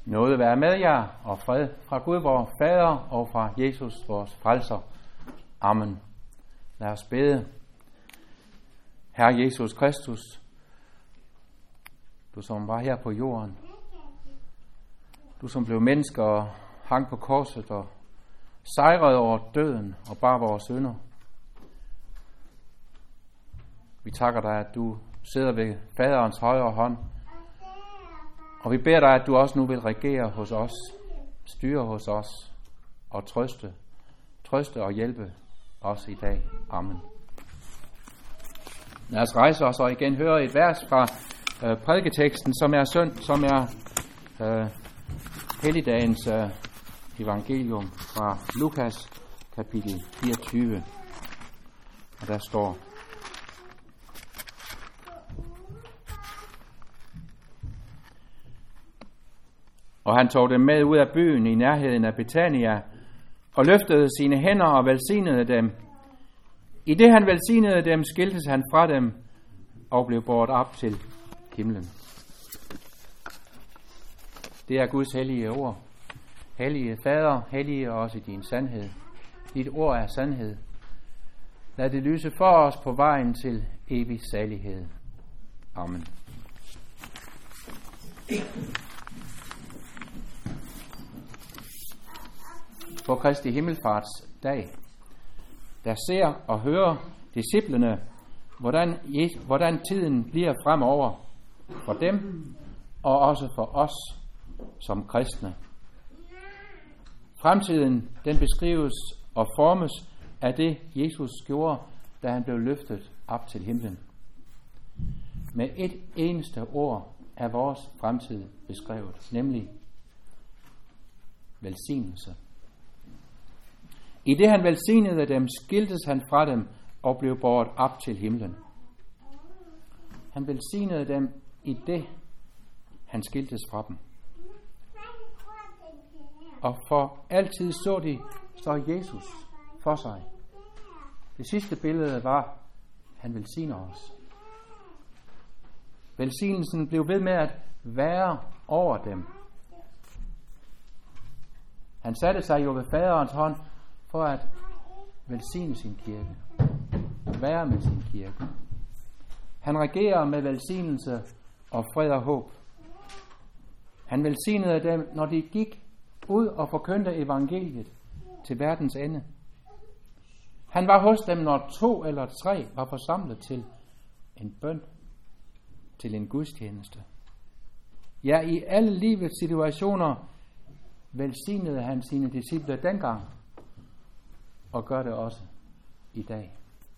Nåde være med jer, og fred fra Gud, vor Fader, og fra Jesus, vores Frelser. Amen. Lad os bede. Herre Jesus Kristus, du som var her på jorden, du som blev menneske og hang på korset og sejrede over døden og bar vores synder. Vi takker dig, at du sidder ved Faderens højre hånd, og vi beder dig, at du også nu vil regere hos os, styre hos os og trøste og hjælpe os i dag. Amen. Lad os rejse os og igen høre et vers fra prædiketeksten, som er helligdagens evangelium fra Lukas kapitel 24. Og der står: Og han tog dem med ud af byen i nærheden af Betania, og løftede sine hænder og velsignede dem. I det han velsignede dem, skiltes han fra dem og blev båret op til himlen. Det er Guds hellige ord. Hellige Fader, hellige os i din sandhed. Dit ord er sandhed. Lad det lyse for os på vejen til evig salighed. Amen. På Kristi himmelfarts dag, der ser og hører disciplene, hvordan tiden bliver fremover for dem og også for os som kristne. Fremtiden, den beskrives og formes af det, Jesus gjorde, da han blev løftet op til himlen. Med et eneste ord er vores fremtid beskrevet, nemlig velsignelse. I det han velsignede dem, skiltes han fra dem og blev båret op til himlen. Han velsignede dem i det, han skiltes fra dem. Og for altid så Jesus for sig. Det sidste billede var, han velsigner os. Velsignelsen blev ved med at være over dem. Han satte sig jo ved Faderens hånd for at velsigne sin kirke. Være med sin kirke. Han regerer med velsignelse og fred og håb. Han velsignede dem, når de gik ud og forkyndte evangeliet til verdens ende. Han var hos dem, når 2 eller 3 var forsamlet til en bøn, til en gudstjeneste. Ja, i alle livets situationer velsignede han sine disciple dengang, og gør det også i dag.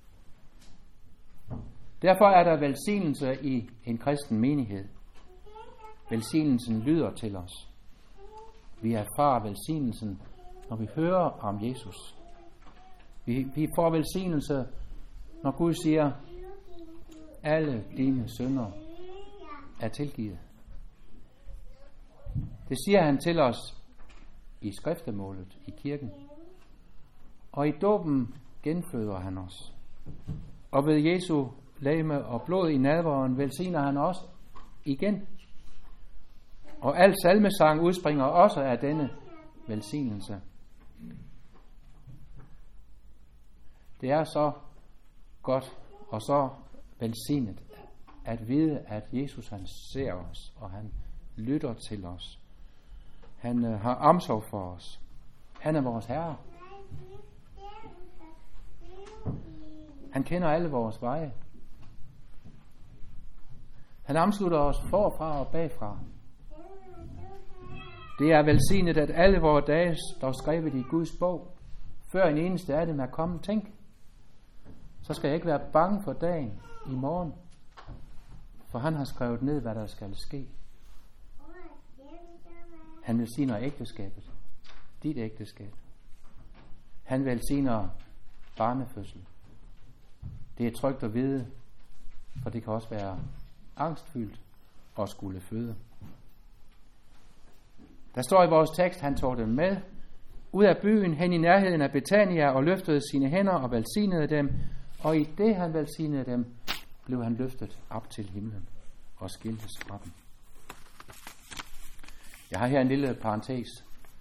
Derfor er der velsignelse i en kristen menighed. Velsignelsen lyder til os. Vi erfarer velsignelsen, når vi hører om Jesus. Vi får velsignelse, når Gud siger, alle dine synder er tilgivet. Det siger han til os i skriftemålet i kirken. Og i dåben genføder han os. Og ved Jesu legeme og blod i nadveren velsigner han os igen. Og al salmesang udspringer også af denne velsignelse. Det er så godt og så velsignet at vide, at Jesus han ser os, og han lytter til os. Han har omsorg for os. Han er vores Herre. Han kender alle vores veje. Han omslutter os forfra og bagfra. Det er velsignet, at alle vores dage står skrevet i Guds bog, før en eneste af dem er kommet. Tænk, så skal jeg ikke være bange for dagen i morgen, for han har skrevet ned, hvad der skal ske. Han velsigner ægteskabet, dit ægteskab. Han velsigner barnefødsel. Det er trygt at vide, for det kan også være angstfyldt at skulle føde. Der står i vores tekst, han tog dem med ud af byen hen i nærheden af Betania og løftede sine hænder og velsignede dem. Og i det han velsignede dem, blev han løftet op til himlen og skiltes fra dem. Jeg har her en lille parentes.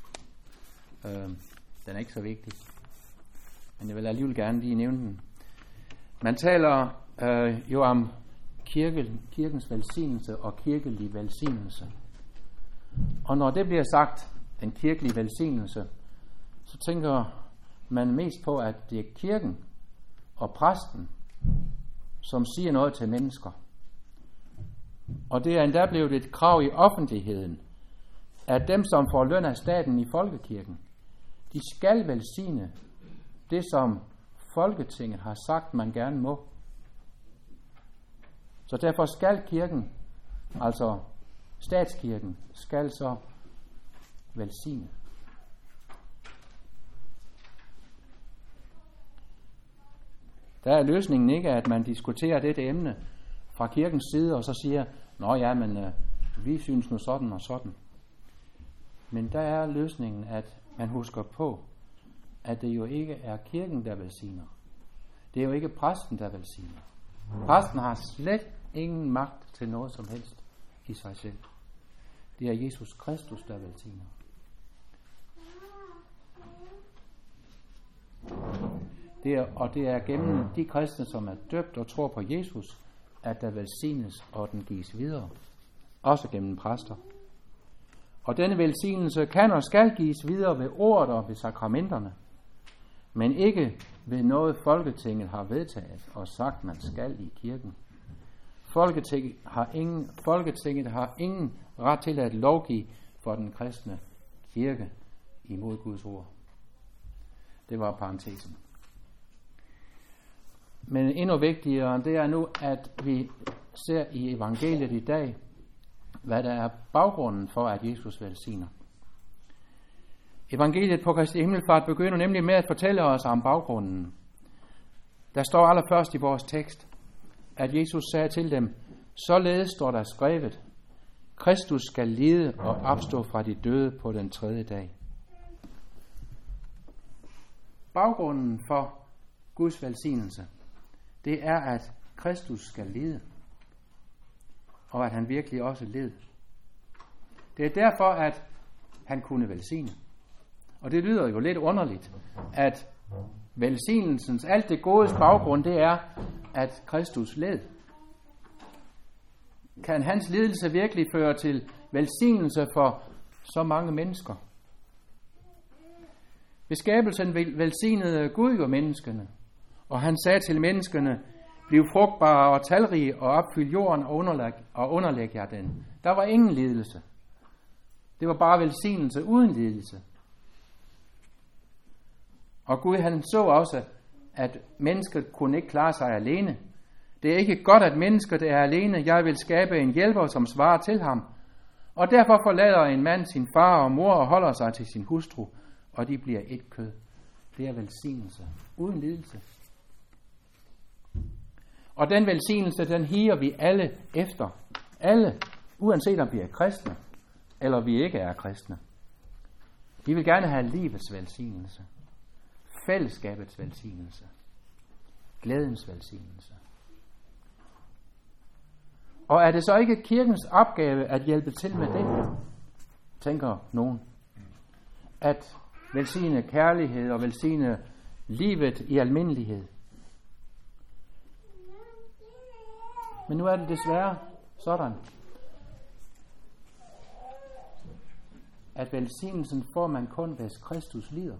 Den er ikke så vigtig. Men jeg vil alligevel gerne lige nævne den. Man taler jo om kirkens velsignelse og kirkelig velsignelse. Og når det bliver sagt, den kirkelige velsignelse, så tænker man mest på, at det er kirken og præsten, som siger noget til mennesker. Og det er endda blevet et krav i offentligheden, at dem, som får løn af staten i folkekirken, de skal velsigne det, som Folketinget har sagt, man gerne må. Så derfor skal kirken, altså statskirken, skal så velsigne. Der er løsningen ikke, at man diskuterer dette emne fra kirkens side, og så siger, nå ja, men vi synes nu sådan og sådan. Men der er løsningen, at man husker på, at det jo ikke er kirken, der velsigner. Det er jo ikke præsten, der velsigner. Præsten har slet ingen magt til noget som helst i sig selv. Det er Jesus Kristus, der velsigner. Det er gennem de kristne, som er døbt og tror på Jesus, at der velsignes, og den gives videre. Også gennem præster. Og denne velsignelse kan og skal gives videre ved ordet og ved sakramenterne, men ikke ved noget Folketinget har vedtaget og sagt, man skal i kirken. Folketinget har ingen ret til at lovgive for den kristne kirke imod Guds ord. Det var parentesen. Men endnu vigtigere, det er nu, at vi ser i evangeliet i dag, hvad der er baggrunden for, at Jesus velsigner. Evangeliet på Kristi Himmelfart begynder nemlig med at fortælle os om baggrunden. Der står allerførst i vores tekst, at Jesus sagde til dem, således står der skrevet, Kristus skal lide og opstå fra de døde på den 3. dag. Baggrunden for Guds velsignelse, det er, at Kristus skal lide, og at han virkelig også led. Det er derfor, at han kunne velsigne. Og det lyder jo lidt underligt, at velsignelsens, alt det godes baggrund, det er, at Kristus led. Kan hans lidelse virkelig føre til velsignelse for så mange mennesker? Ved skabelsen velsignede Gud jo menneskene, og han sagde til menneskene, bliv frugtbare og talrige og opfyld jorden og underlæg jer den. Der var ingen lidelse. Det var bare velsignelse uden lidelse. Og Gud han så også, at mennesket kunne ikke klare sig alene. Det er ikke godt, at mennesket er alene. Jeg vil skabe en hjælper, som svarer til ham. Og derfor forlader en mand sin far og mor og holder sig til sin hustru, og de bliver et kød. Det er velsignelse uden lidelse. Og den velsignelse, den higer vi alle efter. Alle, uanset om vi er kristne, eller vi ikke er kristne. Vi vil gerne have livets velsignelse. Fællesskabets velsignelse. Glædens velsignelse. Og er det så ikke kirkens opgave at hjælpe til med det? Tænker nogen. At velsigne kærlighed og velsigne livet i almindelighed. Men nu er det desværre sådan, at velsignelsen får man kun, hvis Kristus lider.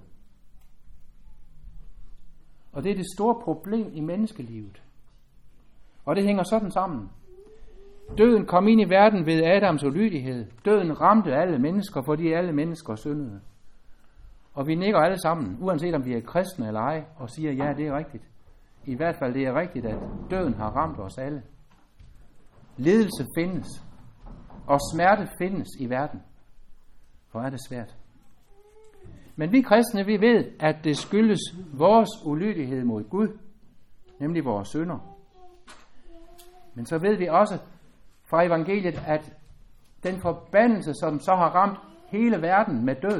Og det er det store problem i menneskelivet. Og det hænger sådan sammen. Døden kom ind i verden ved Adams ulydighed. Døden ramte alle mennesker, fordi alle mennesker syndede. Og vi nikker alle sammen, uanset om vi er kristne eller ej, og siger, ja, det er rigtigt. I hvert fald det er rigtigt, at døden har ramt os alle. Lidelse findes, og smerte findes i verden. Hvor er det svært. Men vi kristne, vi ved, at det skyldes vores ulydighed mod Gud, nemlig vores synder. Men så ved vi også fra evangeliet, at den forbandelse, som så har ramt hele verden med død,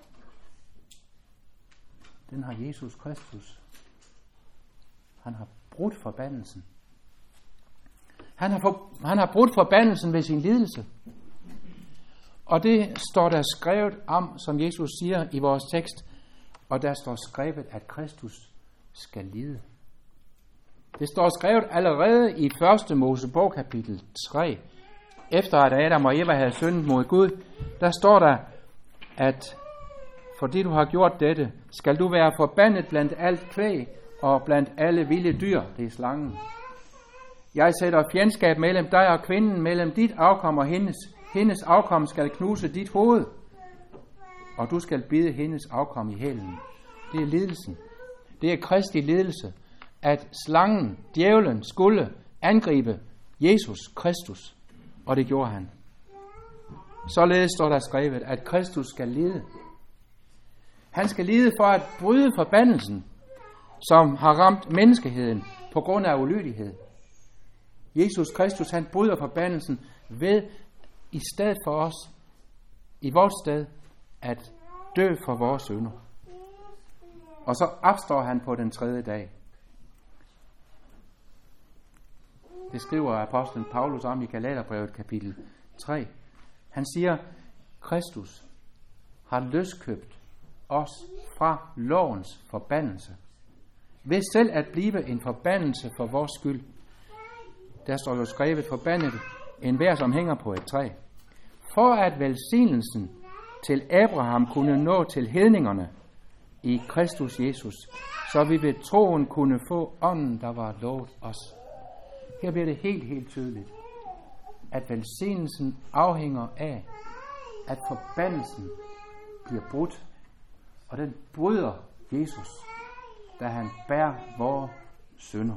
den har Jesus Kristus. Han har brudt forbandelsen. Han har brudt forbandelsen ved sin lidelse. Og det står der skrevet om, som Jesus siger i vores tekst, og der står skrevet, at Kristus skal lide. Det står skrevet allerede i 1. Mosebog kapitel 3. Efter at Adam og Eva havde syndet mod Gud, der står der, at fordi du har gjort dette, skal du være forbandet blandt alt kvæg og blandt alle vilde dyr, det er slangen. Jeg sætter fjendskab mellem dig og kvinden, mellem dit afkom og hendes afkom skal knuse dit hoved, og du skal bide hendes afkom i hælen. Det er lidelsen. Det er Kristi lidelse, at slangen, djævlen, skulle angribe Jesus Kristus, og det gjorde han. Således står der skrevet, at Kristus skal lide. Han skal lide for at bryde forbandelsen, som har ramt menneskeheden på grund af ulydighed. Jesus Kristus, han bryder forbandelsen ved i stedet for os, i vores sted, at dø for vores synder. Og så opstår han på den 3. dag. Det skriver apostlen Paulus om i Galaterbrevet kapitel 3. Han siger, Kristus har løskøbt os fra lovens forbandelse, ved selv at blive en forbandelse for vores skyld. Der står jo skrevet, forbandet enhver, som hænger på et træ. For at velsignelsen til Abraham kunne nå til hedningerne i Kristus Jesus, så vi ved troen kunne få ånden, der var lovet os. Her bliver det helt tydeligt, at velsignelsen afhænger af, at forbandelsen bliver brudt, og den bryder Jesus, da han bærer vores synder.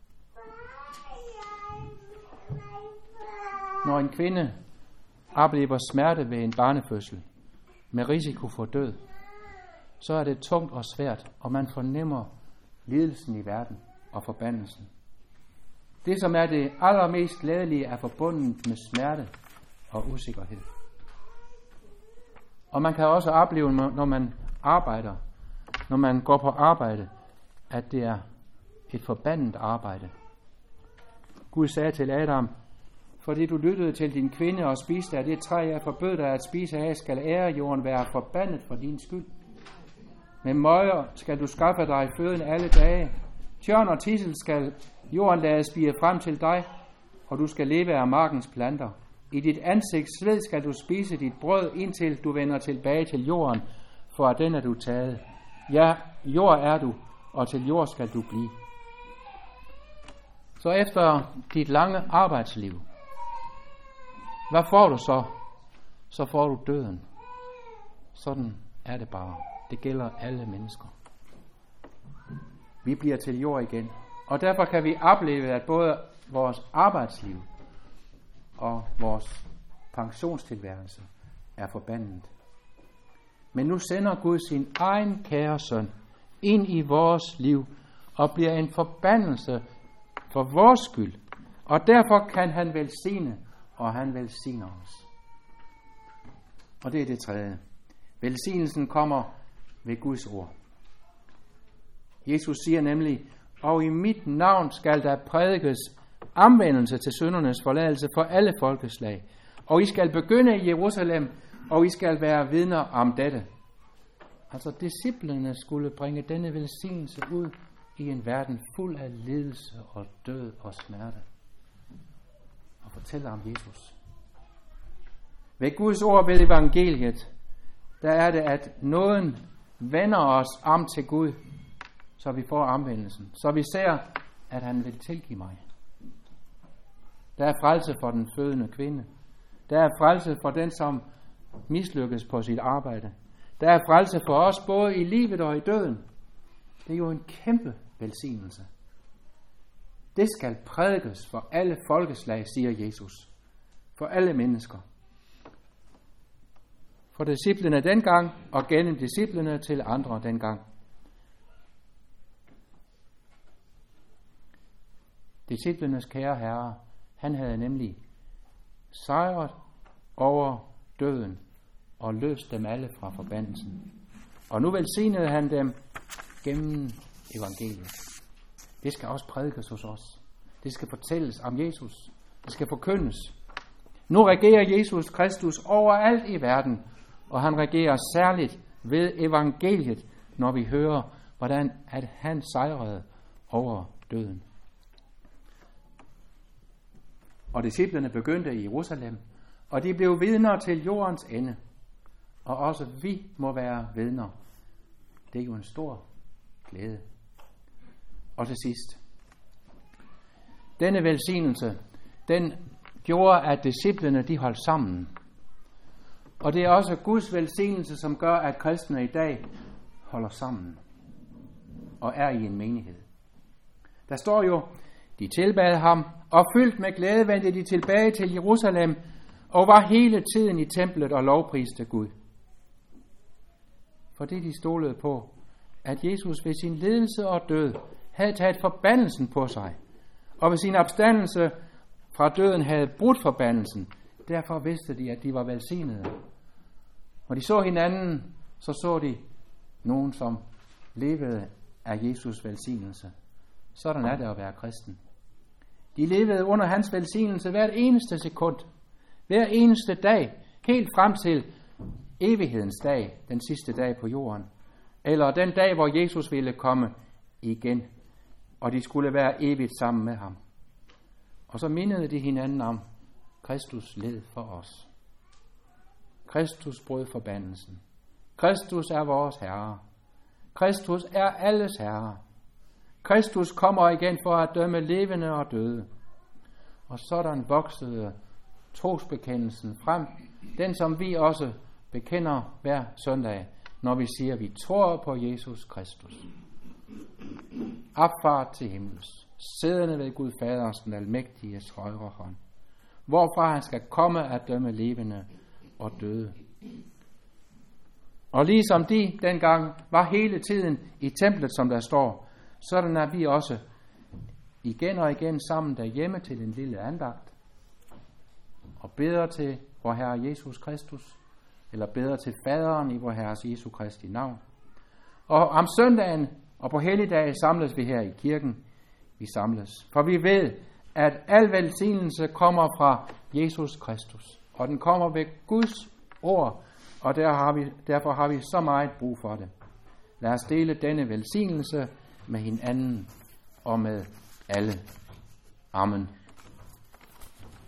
Når en kvinde oplever smerte ved en barnefødsel med risiko for død, så er det tungt og svært, og man fornemmer lidelsen i verden og forbandelsen. Det, som er det allermest glædelige, er forbundet med smerte og usikkerhed. Og man kan også opleve, når man arbejder, når man går på arbejde, at det er et forbandet arbejde. Gud sagde til Adam, fordi du lyttede til din kvinde og spiste af det træ, jeg forbød dig at spise af, skal ærejorden være forbandet for din skyld. Med møger skal du skaffe dig føden alle dage. Tjørn og tidsel skal jorden lade spire frem til dig, og du skal leve af markens planter. I dit ansigts sved skal du spise dit brød, indtil du vender tilbage til jorden, for at den er du taget. Ja, jord er du, og til jord skal du blive. Så efter dit lange arbejdsliv, hvad får du så? Så får du døden. Sådan er det bare. Det gælder alle mennesker. Vi bliver til jord igen. Og derfor kan vi opleve, at både vores arbejdsliv og vores pensionstilværelse er forbandet. Men nu sender Gud sin egen kære søn ind i vores liv og bliver en forbandelse for vores skyld. Og derfor kan han velsigne, og han velsigner os. Og det er det tredje. Velsignelsen kommer ved Guds ord. Jesus siger nemlig, og i mit navn skal der prædikes omvendelse til syndernes forladelse for alle folkeslag. Og I skal begynde i Jerusalem, og I skal være vidner om dette. Altså disciplene skulle bringe denne velsignelse ud i en verden fuld af lidelse og død og smerte. Og fortælle om Jesus. Ved Guds ord ved evangeliet, der er det, at nåden vender os om til Gud, så vi får omvendelsen. Så vi ser, at han vil tilgive mig. Der er frelse for den fødende kvinde. Der er frelse for den, som mislykkes på sit arbejde. Der er frelse for os både i livet og i døden. Det er jo en kæmpe velsignelse. Det skal prædikes for alle folkeslag, siger Jesus. For alle mennesker. For disciplene dengang, og gennem disciplene til andre dengang. Disciplenes kære herre, han havde nemlig sejret over døden og løst dem alle fra forbandelsen. Og nu velsignede han dem gennem evangeliet. Det skal også prædikes hos os. Det skal fortælles om Jesus. Det skal forkyndes. Nu regerer Jesus Kristus overalt i verden, og han regerer særligt ved evangeliet, når vi hører, hvordan at han sejrede over døden. Og disciplene begyndte i Jerusalem, og de blev vidner til jordens ende. Og også vi må være vidner. Det er jo en stor glæde. Og til sidst. Denne velsignelse, den gjorde, at disciplene de holdt sammen. Og det er også Guds velsignelse, som gør, at kristne i dag holder sammen og er i en menighed. Der står jo, de tilbad ham, og fyldt med glæde vendte de tilbage til Jerusalem, og var hele tiden i templet og lovpriste Gud. Fordi de stolede på, at Jesus ved sin lidelse og død havde taget forbandelsen på sig, og ved sin opstandelse fra døden havde brudt forbandelsen. Derfor vidste de, at de var velsignede. Når de så hinanden, så de nogen, som levede af Jesus velsignelse. Sådan er det at være kristen. De levede under hans velsignelse hvert eneste sekund, hver eneste dag, helt frem til evighedens dag, den sidste dag på jorden. Eller den dag, hvor Jesus ville komme igen, og de skulle være evigt sammen med ham. Og så mindede de hinanden om, Kristus led for os. Kristus brød forbandelsen. Kristus er vores Herre. Kristus er alles Herre. Kristus kommer igen for at dømme levende og døde. Og sådan voksede trosbekendelsen frem, den som vi også bekender hver søndag, når vi siger, at vi tror på Jesus Kristus. Opfart til himmels, siddende ved Gud Faders den almægtiges højre hånd, hvorfra han skal komme at dømme levende og døde. Og ligesom de dengang var hele tiden i templet, som der står, sådan er vi også igen og igen sammen derhjemme til en lille andagt, og beder til vor Herre Jesus Kristus, eller beder til Faderen i vor Herres Jesu Kristi navn. Og om søndagen og på helligdage samles vi her i kirken. Vi samles, for vi ved, at al velsignelse kommer fra Jesus Kristus, og den kommer ved Guds ord, og derfor har vi så meget brug for det. Lad os dele denne velsignelse med hinanden og med alle. Amen.